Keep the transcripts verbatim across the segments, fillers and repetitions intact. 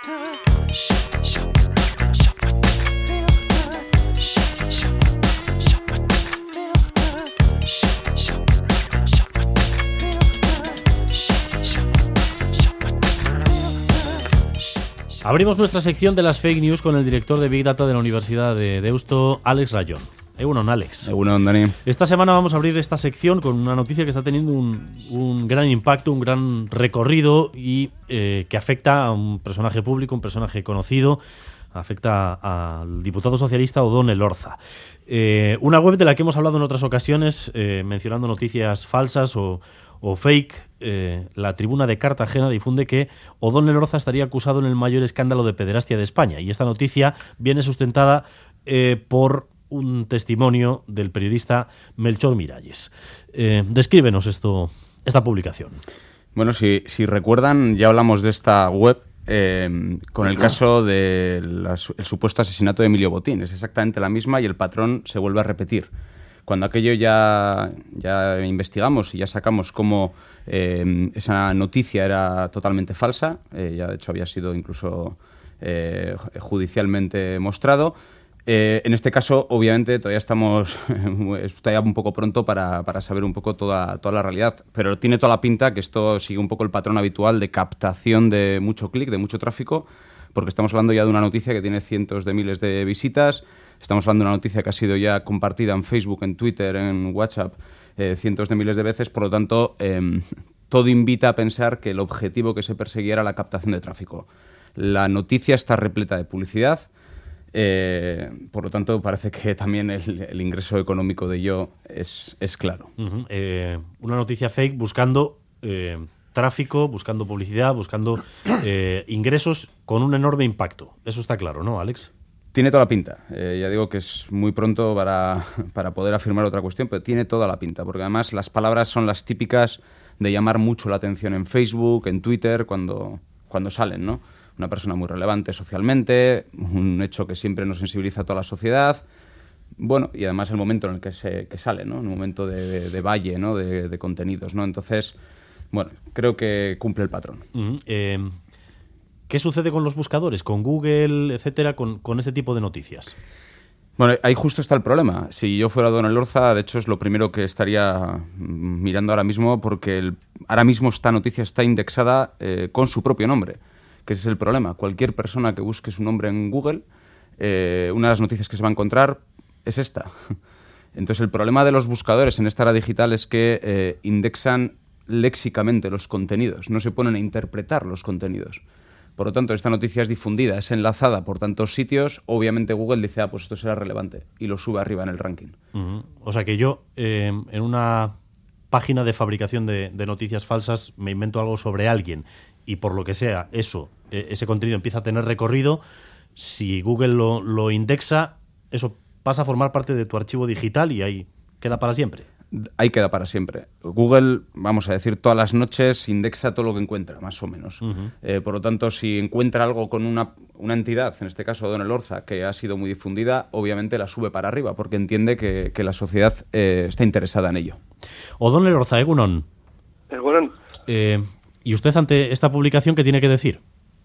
Abrimos nuestra sección de las fake news con el director de Big Data de la Universidad de Deusto, Alex Rayón. Egunon, Alex. Egunon, Dani. Esta semana vamos a abrir esta sección con una noticia que está teniendo un, un gran impacto, un gran recorrido y eh, que afecta a un personaje público, un personaje conocido, afecta al diputado socialista Odón Elorza. Eh, una web de la que hemos hablado en otras ocasiones, eh, mencionando noticias falsas o, o fake. Eh, la Tribuna de Cartagena difunde que Odón Elorza estaría acusado en el mayor escándalo de pederastia de España. Y esta noticia viene sustentada eh, por un testimonio del periodista Melchor Miralles. Eh, descríbenos esto, esta publicación. Bueno, si, si recuerdan, ya hablamos de esta web eh, con el caso del supuesto asesinato de Emilio Botín. Es exactamente la misma y el patrón se vuelve a repetir. Cuando aquello ya, ya investigamos y ya sacamos cómo eh, esa noticia era totalmente falsa, eh, ya de hecho había sido incluso eh, judicialmente mostrado. Eh, en este caso, obviamente, todavía estamos todavía un poco pronto para, para saber un poco toda, toda la realidad, pero tiene toda la pinta que esto sigue un poco el patrón habitual de captación de mucho clic, de mucho tráfico, porque estamos hablando ya de una noticia que tiene cientos de miles de visitas, estamos hablando de una noticia que ha sido ya compartida en Facebook, en Twitter, en WhatsApp, eh, cientos de miles de veces, por lo tanto, eh, todo invita a pensar que el objetivo que se perseguía era la captación de tráfico. La noticia está repleta de publicidad. Eh, por lo tanto, parece que también el, el ingreso económico de ello es, es claro. Uh-huh. Eh, una noticia fake buscando eh, tráfico, buscando publicidad, buscando eh, ingresos con un enorme impacto. Eso está claro, ¿no, Alex? Tiene toda la pinta. Eh, ya digo que es muy pronto para, para poder afirmar otra cuestión, pero tiene toda la pinta, porque además las palabras son las típicas de llamar mucho la atención en Facebook, en Twitter, cuando, cuando salen, ¿no? Una persona muy relevante socialmente, un hecho que siempre nos sensibiliza a toda la sociedad. Bueno, y además el momento en el que se que sale, ¿no? Un momento de, de, de valle, ¿no? De, de contenidos, ¿no? Entonces, bueno, creo que cumple el patrón. Uh-huh. Eh, ¿Qué sucede con los buscadores, con Google, etcétera, con, con este tipo de noticias? Bueno, ahí justo está el problema. Si yo fuera Odón Elorza, de hecho es lo primero que estaría mirando ahora mismo, porque el, ahora mismo esta noticia está indexada eh, con su propio nombre, que ese es el problema. Cualquier persona que busque su nombre en Google, eh, una de las noticias que se va a encontrar es esta. Entonces, el problema de los buscadores en esta era digital es que eh, indexan léxicamente los contenidos, no se ponen a interpretar los contenidos. Por lo tanto, esta noticia es difundida, es enlazada por tantos sitios, obviamente Google dice, ah, pues esto será relevante, y lo sube arriba en el ranking. Uh-huh. O sea que yo, eh, en una página de fabricación de, de noticias falsas, me invento algo sobre alguien, y por lo que sea, eso, eh, ese contenido empieza a tener recorrido, si Google lo, lo indexa, eso pasa a formar parte de tu archivo digital y ahí queda para siempre. Ahí queda para siempre. Google, vamos a decir, todas las noches indexa todo lo que encuentra, más o menos. Uh-huh. Eh, por lo tanto, si encuentra algo con una, una entidad, en este caso Odón Elorza, que ha sido muy difundida, obviamente la sube para arriba, porque entiende que, que la sociedad eh, está interesada en ello. Odón Elorza, egunon. Egunon. Eh, ¿Y usted ante esta publicación qué tiene que decir?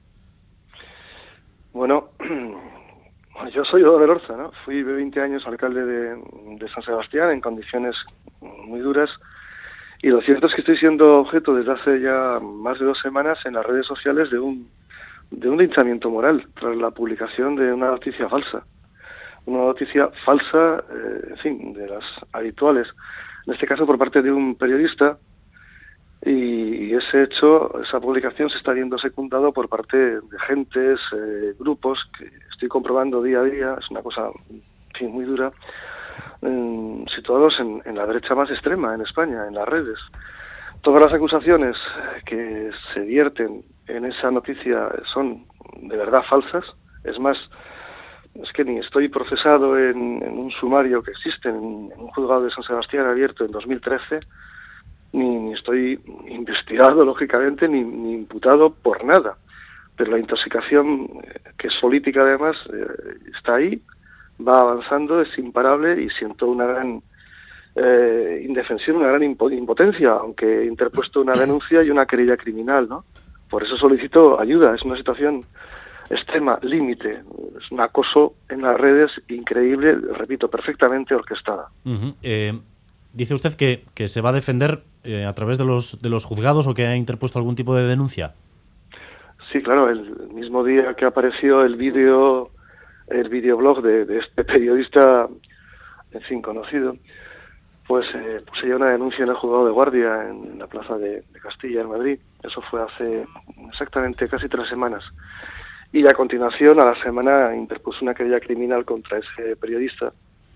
Bueno, yo soy Odón Elorza, ¿no? Fui veinte años alcalde de, de San Sebastián en condiciones muy duras, y lo cierto es que estoy siendo objeto desde hace ya más de dos semanas en las redes sociales de un de un linchamiento moral tras la publicación de una noticia falsa. Una noticia falsa, eh, en fin, de las habituales, en este caso por parte de un periodista, y ese hecho, esa publicación se está viendo secundado por parte de gentes, eh, grupos, que estoy comprobando día a día, es una cosa, en fin, muy dura, eh, situados en, en la derecha más extrema en España, en las redes. Todas las acusaciones que se vierten en esa noticia son de verdad falsas. Es más, es que ni estoy procesado en, en un sumario que existe en, en un juzgado de San Sebastián abierto en dos mil trece, ni, ni estoy investigado, lógicamente, ni, ni imputado por nada. Pero la intoxicación, que es política además, eh, está ahí, va avanzando, es imparable, y siento una gran eh, indefensión, una gran impotencia, aunque he interpuesto una denuncia y una querella criminal, ¿no? Por eso solicito ayuda. Es una situación extrema, límite. Es un acoso en las redes increíble, repito, perfectamente orquestada. Uh-huh. eh, dice usted que, que se va a defender eh, a través de los, de los juzgados o que ha interpuesto algún tipo de denuncia. Sí, claro, el mismo día que apareció el vídeo, el videoblog de, de este periodista, en fin, conocido, pues eh, puse ya una denuncia en el juzgado de guardia en la plaza de, de Castilla, en Madrid. Eso fue hace exactamente casi tres semanas. Y a continuación, a la semana, interpuse una querella criminal contra ese periodista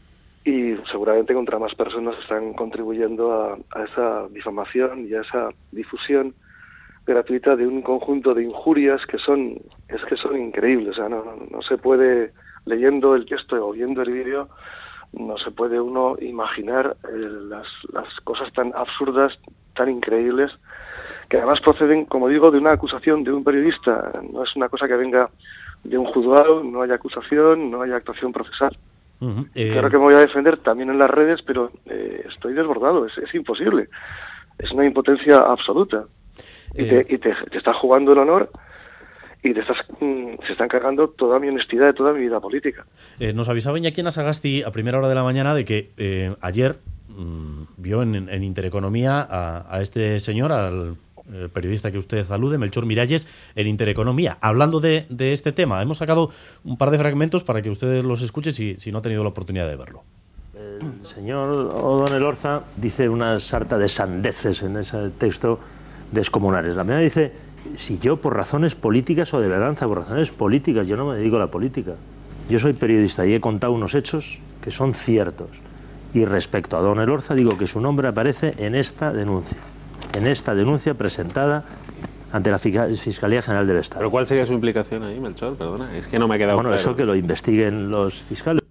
y seguramente contra más personas que están contribuyendo a, a esa difamación y a esa difusión gratuita de un conjunto de injurias que son es que son increíbles. O sea, no, no, no se puede, leyendo el texto o viendo el vídeo, no se puede uno imaginar eh, las, las cosas tan absurdas, tan increíbles, que además proceden, como digo, de una acusación de un periodista. No es una cosa que venga de un juzgado, no hay acusación, no hay actuación procesal. Uh-huh. eh... Claro que me voy a defender también en las redes, pero eh, estoy desbordado, es, es imposible. Es una impotencia absoluta. Y, te, y te, te estás jugando el honor y te estás, mmm, se están cargando toda mi honestidad de toda mi vida política. Eh, nos avisaba Iñaki Anasagasti a primera hora de la mañana de que eh, ayer mmm, vio en, en Intereconomía a, a este señor, al eh, periodista que usted alude, Melchor Miralles, en Intereconomía, hablando de, de este tema. Hemos sacado un par de fragmentos para que ustedes los escuchen si, si no ha tenido la oportunidad de verlo. El señor Odón Elorza dice una sarta de sandeces en ese texto descomunales. La primera dice, si yo por razones políticas o de venganza, por razones políticas, yo no me dedico a la política. Yo soy periodista y he contado unos hechos que son ciertos. Y respecto a Odón Elorza, digo que su nombre aparece en esta denuncia. En esta denuncia presentada ante la Fiscalía General del Estado. ¿Pero cuál sería su implicación ahí, Melchor? Perdona, es que no me ha quedado bueno, claro. Bueno, eso que lo investiguen los fiscales.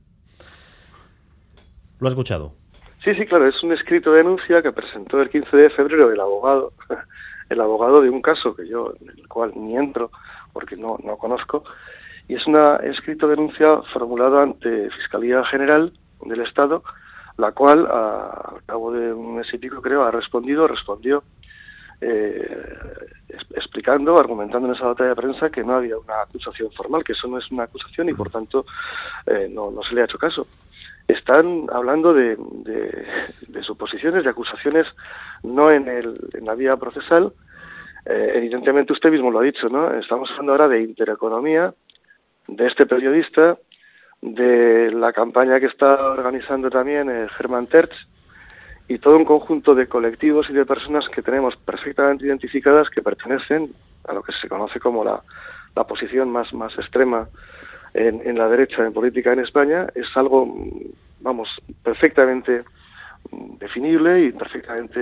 ¿Lo ha escuchado? Sí, sí, claro, es un escrito de denuncia que presentó el quince de febrero el abogado, el abogado de un caso que yo, en el cual ni entro porque no, no conozco, y es un escrito de denuncia formulado ante Fiscalía General del Estado, la cual, a, al cabo de un mes y pico, creo, ha respondido, respondió, eh, explicando, argumentando en esa nota de prensa que no había una acusación formal, que eso no es una acusación y, por tanto, eh, no, no se le ha hecho caso. Están hablando de, de, de suposiciones, de acusaciones, no en, el, en la vía procesal. Eh, evidentemente usted mismo lo ha dicho, ¿no? Estamos hablando ahora de Intereconomía, de este periodista, de la campaña que está organizando también eh, Germán Terch, y todo un conjunto de colectivos y de personas que tenemos perfectamente identificadas que pertenecen a lo que se conoce como la, la posición más, más extrema En, en la derecha en política en España. Es algo, vamos, perfectamente definible y perfectamente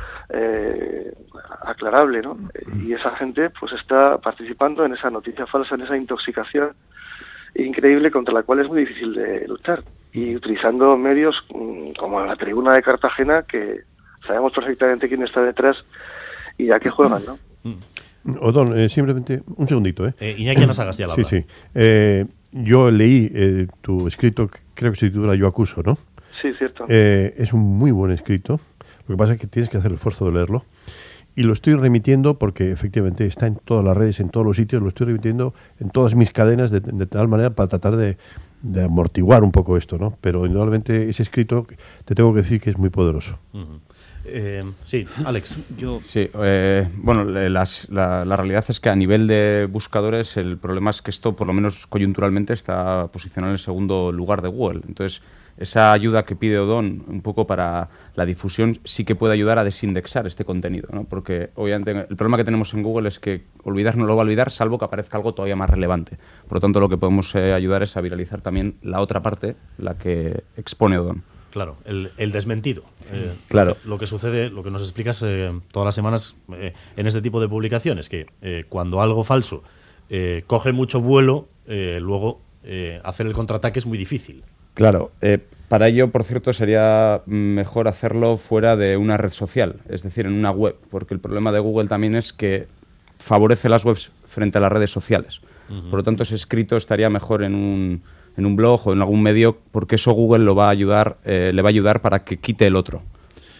eh, aclarable, ¿no? Y esa gente pues está participando en esa noticia falsa, en esa intoxicación increíble contra la cual es muy difícil de luchar, y utilizando medios como la Tribuna de Cartagena, que sabemos perfectamente quién está detrás y a qué juegan, ¿no? Odón, eh, simplemente un segundito. ¿eh? eh Iñaki Anasagasti al habla. Sí, sí. Eh, yo leí eh, tu escrito, creo que se titula Yo acuso, ¿no? Sí, cierto. Eh, es un muy buen escrito. Lo que pasa es que tienes que hacer el esfuerzo de leerlo. Y lo estoy remitiendo porque efectivamente está en todas las redes, en todos los sitios. Lo estoy remitiendo en todas mis cadenas de, de tal manera para tratar de, de amortiguar un poco esto, ¿no? Pero indudablemente ese escrito te tengo que decir que es muy poderoso. Uh-huh. Eh, sí, Alex. Yo... Sí, eh, bueno, las, la, la realidad es que a nivel de buscadores el problema es que esto, por lo menos coyunturalmente, está posicionado en el segundo lugar de Google. Entonces, esa ayuda que pide Odón un poco para la difusión sí que puede ayudar a desindexar este contenido, ¿no? Porque obviamente el problema que tenemos en Google es que olvidar no lo va a olvidar, salvo que aparezca algo todavía más relevante. Por lo tanto, lo que podemos eh, ayudar es a viralizar también la otra parte, la que expone Odón. Claro, el, el desmentido. Eh, claro. Lo que sucede, lo que nos explicas eh, todas las semanas eh, en este tipo de publicaciones, que eh, cuando algo falso eh, coge mucho vuelo, eh, luego eh, hacer el contraataque es muy difícil. Claro, eh, para ello, por cierto, sería mejor hacerlo fuera de una red social, es decir, en una web, porque el problema de Google también es que favorece las webs frente a las redes sociales. Uh-huh. Por lo tanto, ese escrito estaría mejor en un... en un blog o en algún medio, porque eso Google lo va a ayudar, eh, le va a ayudar para que quite el otro.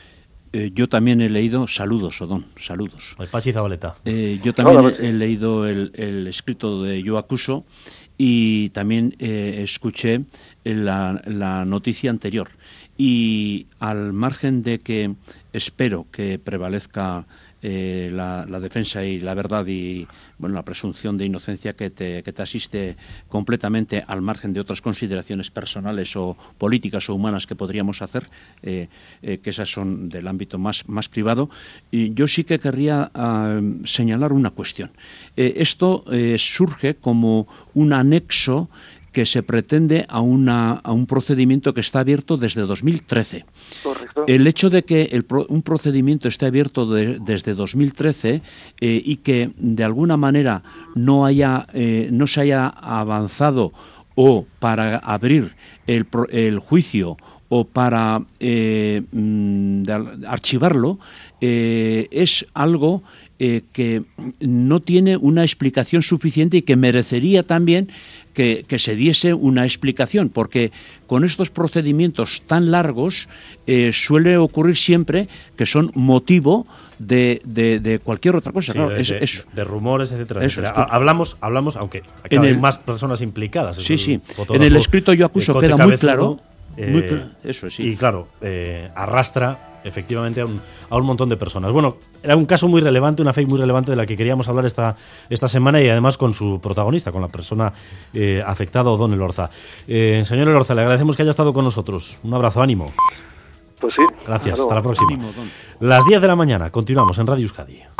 Eh, yo también he leído, saludos, Odón, saludos. El Pachi Zabaleta. Eh, yo también he, he leído el, el escrito de Yo Acuso y también eh, escuché la, la noticia anterior. Y al margen de que espero que prevalezca eh, la, la defensa y la verdad y bueno, la presunción de inocencia que te, que te asiste completamente al margen de otras consideraciones personales o políticas o humanas que podríamos hacer, eh, eh, que esas son del ámbito más, más privado, y yo sí que querría uh, señalar una cuestión. Eh, esto eh, surge como un anexo que se pretende a, una, a un procedimiento que está abierto desde dos mil trece. Correcto. El hecho de que el, un procedimiento esté abierto de, desde dos mil trece eh, y que de alguna manera no, haya, eh, no se haya avanzado o para abrir el, el juicio o para eh, archivarlo, eh, es algo eh, que no tiene una explicación suficiente y que merecería también que, que se diese una explicación, porque con estos procedimientos tan largos eh, suele ocurrir siempre que son motivo de, de, de cualquier otra cosa. Sí, claro, de, es, de, es, de rumores, etcétera. Eso, etcétera. Hablamos, hablamos, aunque en hay el, más personas implicadas. Sí, sí. En el escrito Yo Acuso queda muy claro. Eh, muy cl eso sí. Y claro, eh, arrastra efectivamente a un, a un montón de personas. Bueno, era un caso muy relevante, una fake muy relevante de la que queríamos hablar esta, esta semana y además con su protagonista, con la persona eh, afectada, Odón Elorza. Eh, señor Elorza, le agradecemos que haya estado con nosotros. Un abrazo, ánimo. Pues sí. Gracias, hasta hasta la próxima. Ánimo, Don. Las diez de la mañana, continuamos en Radio Euskadi.